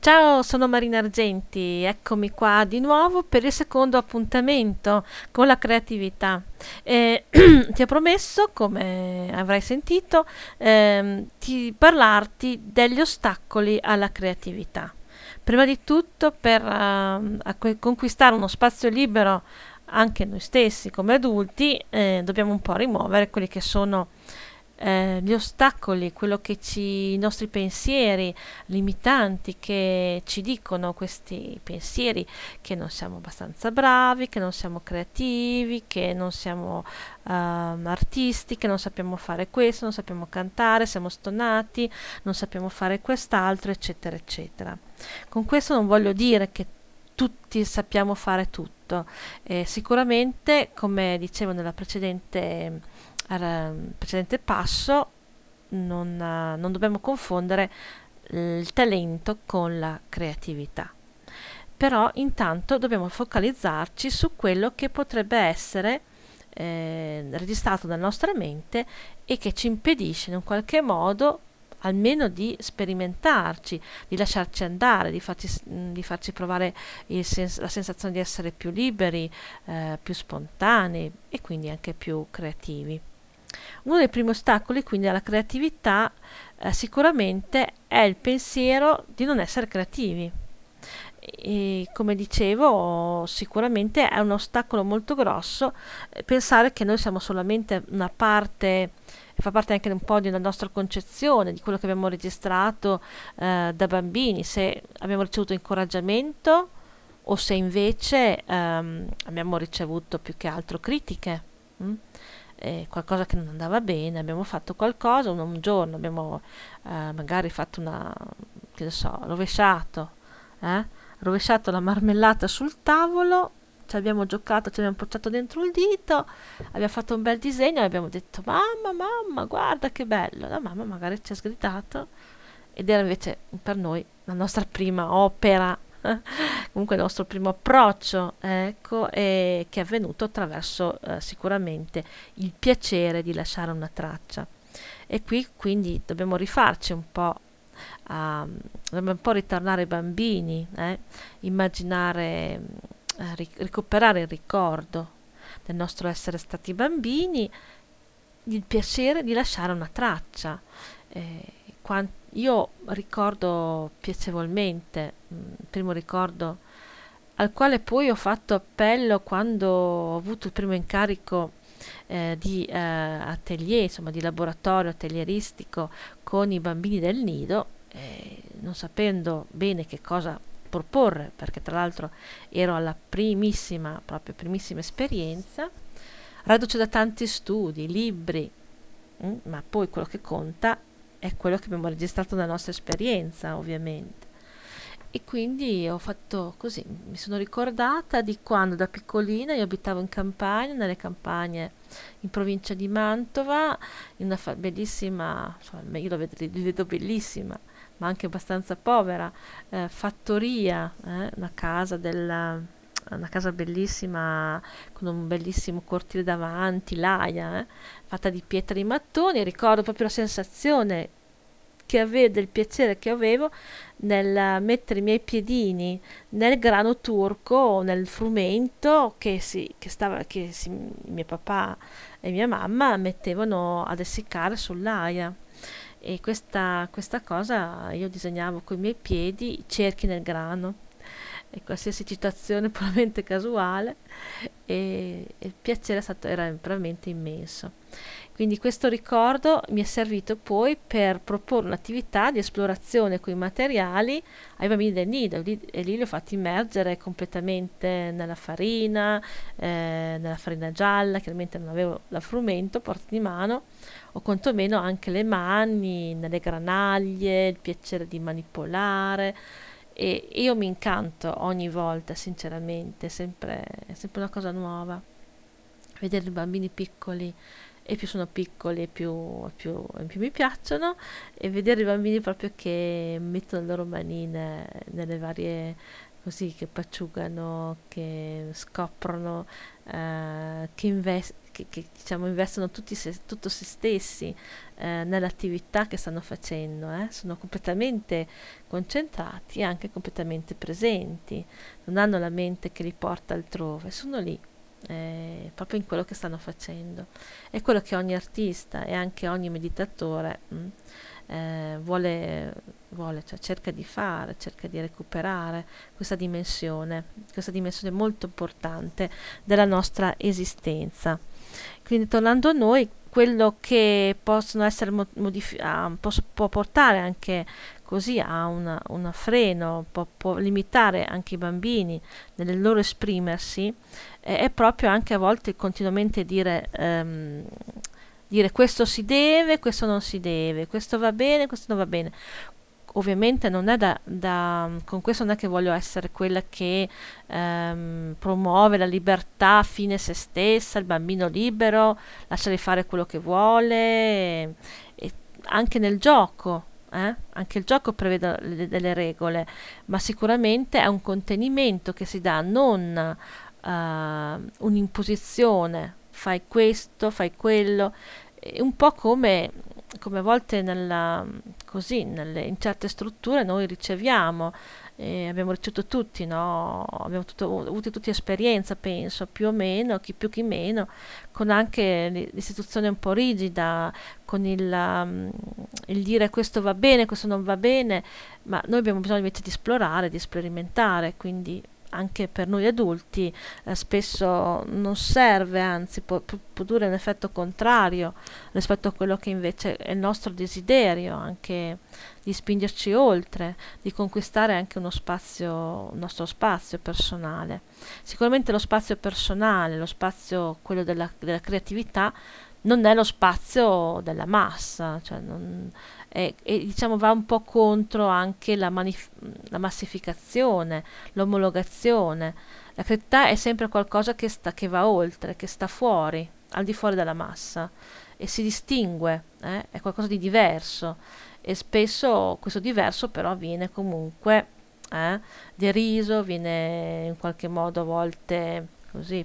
Ciao, sono Marina Argenti, eccomi qua di nuovo per il secondo appuntamento con la creatività. Ti ho promesso, come avrai sentito, di parlarti degli ostacoli alla creatività. Prima di tutto, per conquistare uno spazio libero anche noi stessi come adulti, dobbiamo un po' rimuovere quelli che sono gli ostacoli, i nostri pensieri limitanti che ci dicono questi pensieri che non siamo abbastanza bravi, che non siamo creativi, che non siamo artisti, che non sappiamo fare questo, non sappiamo cantare, siamo stonati, non sappiamo fare quest'altro, eccetera, eccetera. Con questo non voglio dire che tutti sappiamo fare tutto. Sicuramente, come dicevo nella precedente passo, non dobbiamo confondere il talento con la creatività. Però intanto dobbiamo focalizzarci su quello che potrebbe essere registrato dalla nostra mente e che ci impedisce in un qualche modo almeno di sperimentarci, di lasciarci andare, di farci provare la sensazione di essere più liberi, più spontanei e quindi anche più creativi. Uno dei primi ostacoli quindi alla creatività sicuramente è il pensiero di non essere creativi. E come dicevo, sicuramente è un ostacolo molto grosso pensare che noi siamo solamente una parte, fa parte anche un po' di una nostra concezione, di quello che abbiamo registrato da bambini, se abbiamo ricevuto incoraggiamento o se invece abbiamo ricevuto più che altro critiche. mm? Qualcosa che non andava bene, abbiamo fatto qualcosa, un giorno abbiamo magari fatto che ne so, eh? rovesciato la marmellata sul tavolo, ci abbiamo giocato, ci abbiamo portato dentro il dito, abbiamo fatto un bel disegno e abbiamo detto mamma, mamma, guarda che bello. La mamma magari ci ha sgridato ed era invece per noi la nostra prima opera, comunque il nostro primo approccio, ecco, e che è avvenuto attraverso sicuramente il piacere di lasciare una traccia. E qui quindi dobbiamo rifarci un po', dobbiamo un po' ritornare ai bambini, immaginare, recuperare il ricordo del nostro essere stati bambini, il piacere di lasciare una traccia. Io ricordo piacevolmente, il primo ricordo al quale poi ho fatto appello quando ho avuto il primo incarico di atelier, insomma di laboratorio atelieristico con i bambini del nido, non sapendo bene che cosa proporre, perché tra l'altro ero alla primissima, proprio primissima esperienza, reduce da tanti studi, libri, ma poi quello che conta è quello che abbiamo registrato nella nostra esperienza, ovviamente. E quindi ho fatto così, mi sono ricordata di quando da piccolina io abitavo in campagna, nelle campagne in provincia di Mantova, in una bellissima, insomma, io li vedo bellissima, ma anche abbastanza povera, fattoria, una casa bellissima con un bellissimo cortile davanti, l'aia, fatta di pietre e mattoni. Ricordo proprio la sensazione del piacere che avevo nel mettere i miei piedini nel grano turco o nel frumento che mio papà e mia mamma mettevano ad essiccare sull'aia. E questa cosa io disegnavo con i miei piedi i cerchi nel grano e qualsiasi citazione puramente casuale, e il piacere era veramente immenso. Quindi questo ricordo mi è servito poi per proporre un'attività di esplorazione con i materiali ai bambini del nido, e lì li ho fatti immergere completamente nella farina gialla. Chiaramente non avevo la frumento porta di mano, o quantomeno anche le mani nelle granaglie, il piacere di manipolare. E io mi incanto ogni volta, sinceramente, è sempre una cosa nuova. Vedere i bambini piccoli, e più sono piccoli e più mi piacciono, e vedere i bambini proprio che mettono le loro manine nelle varie, così, che paciugano, che scoprono, che diciamo investono tutto se stessi nell'attività che stanno facendo, sono completamente concentrati e anche completamente presenti, non hanno la mente che li porta altrove, sono lì. Proprio in quello che stanno facendo. È quello che ogni artista e anche ogni meditatore vuole, cioè cerca di fare, cerca di recuperare questa dimensione molto importante della nostra esistenza. Quindi tornando a noi, quello che possono essere può portare anche così a un freno, può limitare anche i bambini nel loro esprimersi, è proprio anche a volte continuamente dire questo si deve, questo non si deve, questo va bene, questo non va bene. Ovviamente non è con questo non è che voglio essere quella che promuove la libertà fine a se stessa, il bambino libero, lasciare fare quello che vuole, e anche nel gioco. Anche il gioco prevede delle regole, ma sicuramente è un contenimento che si dà, non un'imposizione, fai questo, fai quello, un po' come a volte così, in certe strutture noi riceviamo, abbiamo ricevuto tutti, no? Abbiamo avuto tutti esperienza, penso, più o meno, chi più chi meno, con anche l'istituzione un po' rigida, con il dire questo va bene, questo non va bene, ma noi abbiamo bisogno invece di esplorare, di sperimentare, quindi anche per noi adulti spesso non serve, anzi può produrre un effetto contrario rispetto a quello che invece è il nostro desiderio, anche di spingerci oltre, di conquistare anche un nostro spazio personale. Sicuramente lo spazio personale, lo spazio quello della creatività, non è lo spazio della massa, cioè e diciamo va un po' contro anche la massificazione, l'omologazione. La creatività è sempre qualcosa che va oltre, che sta fuori, al di fuori della massa e si distingue, è qualcosa di diverso e spesso questo diverso però viene comunque deriso, viene in qualche modo a volte così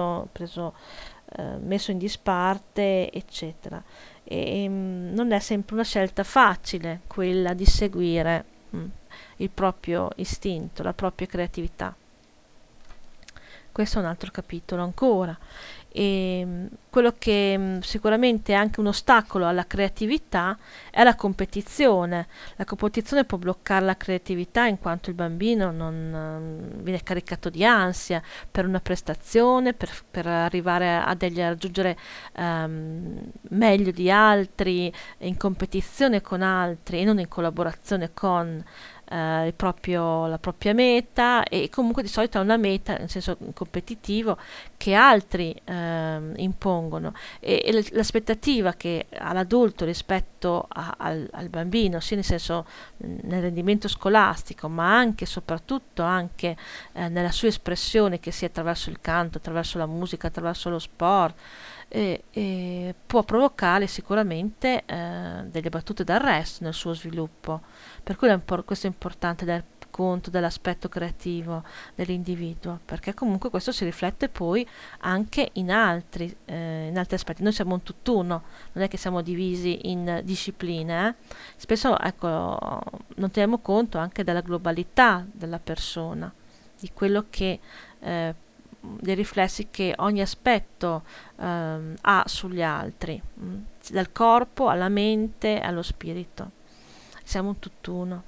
messo in disparte, eccetera. Non è sempre una scelta facile quella di seguire il proprio istinto, la propria creatività. Questo è un altro capitolo ancora. Quello che sicuramente è anche un ostacolo alla creatività è la competizione. La competizione può bloccare la creatività in quanto il bambino non viene caricato di ansia per una prestazione, per arrivare a raggiungere meglio di altri, in competizione con altri e non in collaborazione con la propria meta, e comunque di solito è una meta in senso competitivo che altri impongono, e l'aspettativa che ha l'adulto rispetto al bambino, sia nel senso nel rendimento scolastico, ma anche soprattutto anche nella sua espressione, che sia attraverso il canto, attraverso la musica, attraverso lo sport, può provocare sicuramente delle battute d'arresto nel suo sviluppo. Per cui questo è importante dare conto dell'aspetto creativo dell'individuo, perché comunque questo si riflette poi anche in altri aspetti. Noi siamo un tutt'uno, non è che siamo divisi in discipline. Spesso ecco, non teniamo conto anche della globalità della persona, di quello che dei riflessi che ogni aspetto ha sugli altri, dal corpo alla mente allo spirito. Siamo un tutt'uno.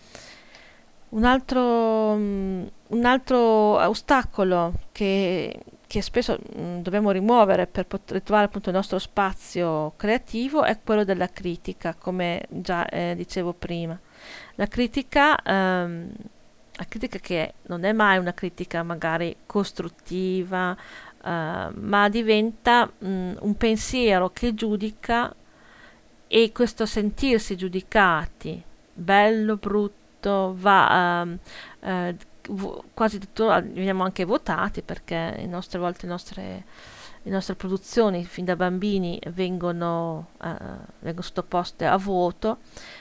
Un altro ostacolo che spesso dobbiamo rimuovere per poter trovare appunto il nostro spazio creativo è quello della critica, come già dicevo prima. La critica, la critica che non è mai una critica magari costruttiva, ma diventa un pensiero che giudica, e questo sentirsi giudicati, bello, brutto, quasi tutto veniamo anche votati, perché a volte le nostre produzioni fin da bambini vengono sottoposte a voto,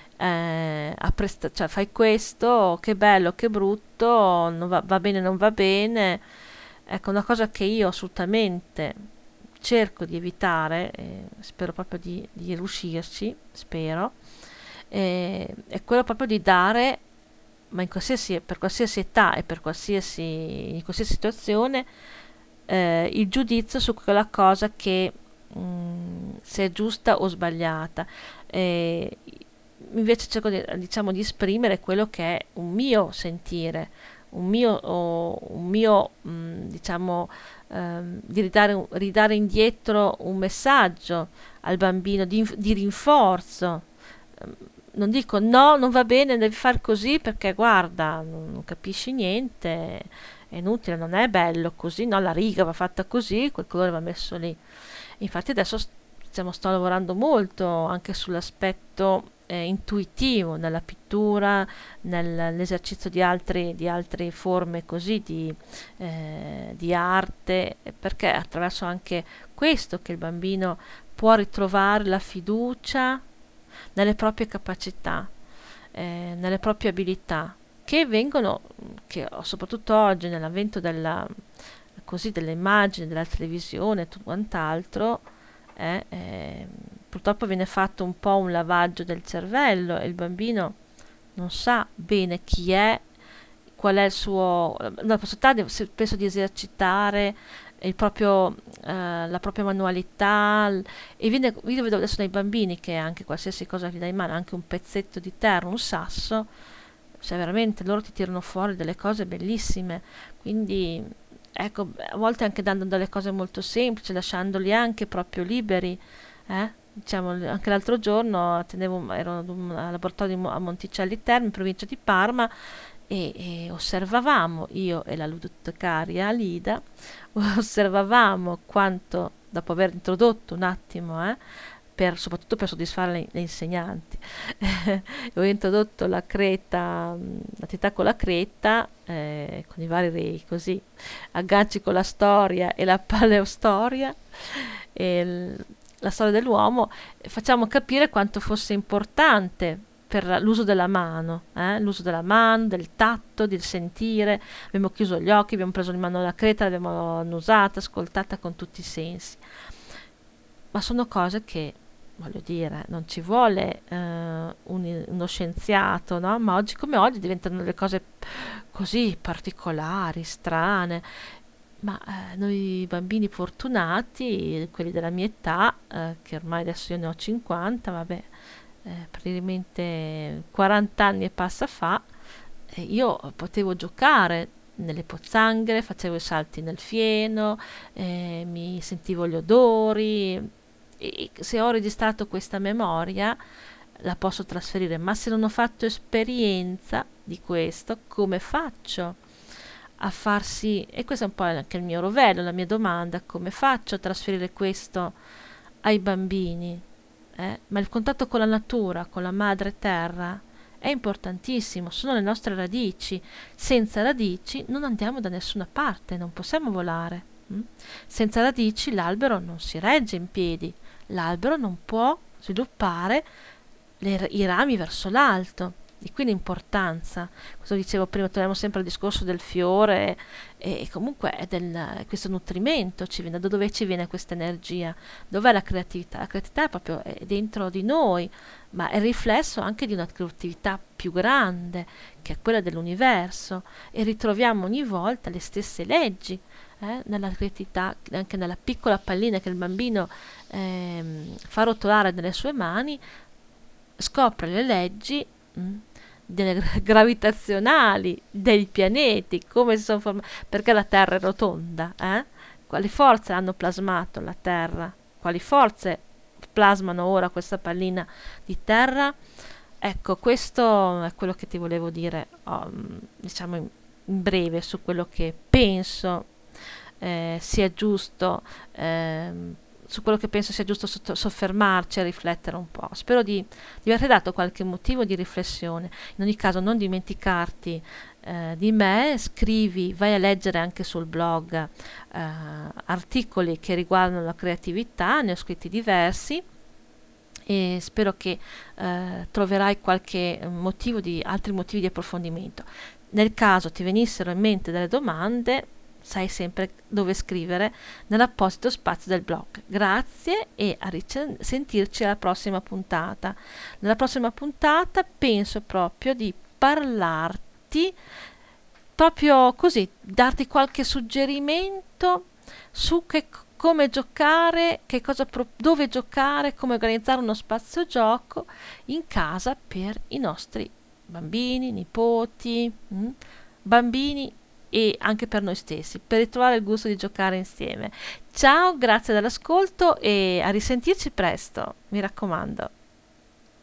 cioè fai questo, che bello, che brutto, va bene, non va bene. Ecco, una cosa che io assolutamente cerco di evitare, spero proprio di riuscirci, spero, è quello proprio di dare, ma per qualsiasi età e in qualsiasi situazione, il giudizio su quella cosa che, se è giusta o sbagliata. Eh, Invece cerco diciamo, di esprimere quello che è un mio sentire, un mio diciamo, di ridare indietro un messaggio al bambino di rinforzo. Non dico no, non va bene, devi far così perché guarda, non capisci niente, è inutile, non è bello così, no, la riga va fatta così, quel colore va messo lì. Infatti adesso sto lavorando molto anche sull'aspetto intuitivo nella pittura, nell'esercizio di altre forme così di arte, perché è attraverso anche questo che il bambino può ritrovare la fiducia nelle proprie capacità, nelle proprie abilità, che vengono, che soprattutto oggi nell'avvento delle immagini, della televisione e tutto quant'altro, purtroppo viene fatto un po' un lavaggio del cervello e il bambino non sa bene chi è, qual è il suo, la possibilità penso di esercitare la propria manualità, e io vedo adesso dai bambini che anche qualsiasi cosa gli dai in mano, anche un pezzetto di terra, un sasso, cioè veramente loro ti tirano fuori delle cose bellissime. Quindi ecco, a volte anche dando delle cose molto semplici, lasciandoli anche proprio liberi, diciamo, anche l'altro giorno ero ad un laboratorio a Monticelli Terme, in provincia di Parma, e osservavamo, io e la ludotecaria Lida, osservavamo quanto, dopo aver introdotto un attimo, soprattutto per soddisfare le insegnanti, ho introdotto la creta, l'attività con la creta, con i vari così agganci con la storia e la paleostoria e la storia dell'uomo, facciamo capire quanto fosse importante per l'uso della mano, del tatto, del sentire. Abbiamo chiuso gli occhi, abbiamo preso in mano la creta, l'abbiamo annusata, ascoltata con tutti i sensi. Ma sono cose che, voglio dire, non ci vuole uno scienziato, no? Ma oggi come oggi diventano delle cose così particolari, strane. Ma noi bambini fortunati, quelli della mia età, che ormai adesso io ne ho 50, vabbè, praticamente 40 anni e passa fa, io potevo giocare nelle pozzanghere, facevo i salti nel fieno, mi sentivo gli odori, e se ho registrato questa memoria la posso trasferire, ma se non ho fatto esperienza di questo, come faccio a far sì? E questo è un po' anche il mio rovello, la mia domanda: come faccio a trasferire questo ai bambini? Ma il contatto con la natura, con la madre terra, è importantissimo, sono le nostre radici. Senza radici non andiamo da nessuna parte, non possiamo volare. Senza radici l'albero non si regge in piedi, l'albero non può sviluppare i rami verso l'alto. Di qui l'importanza, questo dicevo prima, torniamo sempre al discorso del fiore, e comunque è questo nutrimento ci viene, da dove ci viene questa energia? Dov'è la creatività? La creatività è proprio dentro di noi, ma è il riflesso anche di una creatività più grande, che è quella dell'universo, e ritroviamo ogni volta le stesse leggi, nella creatività, anche nella piccola pallina che il bambino fa rotolare nelle sue mani, scopre le leggi gravitazionali dei pianeti, come si sono formati, perché la Terra è rotonda, quali forze hanno plasmato la Terra, quali forze plasmano ora questa pallina di terra. Ecco, questo è quello che ti volevo dire, diciamo in breve, su quello che penso sia giusto, su quello che penso sia giusto soffermarci a riflettere un po'. Spero di averti dato qualche motivo di riflessione. In ogni caso non dimenticarti di me, scrivi, vai a leggere anche sul blog articoli che riguardano la creatività, ne ho scritti diversi, e spero che troverai altri motivi di approfondimento. Nel caso ti venissero in mente delle domande, sai sempre dove scrivere nell'apposito spazio del blog. Grazie e a sentirci alla prossima puntata. Nella prossima puntata penso proprio di parlarti proprio così, darti qualche suggerimento su come giocare, dove giocare, come organizzare uno spazio gioco in casa per i nostri bambini, nipoti, bambini e anche per noi stessi, per ritrovare il gusto di giocare insieme. Ciao, grazie dell'ascolto e a risentirci presto, mi raccomando.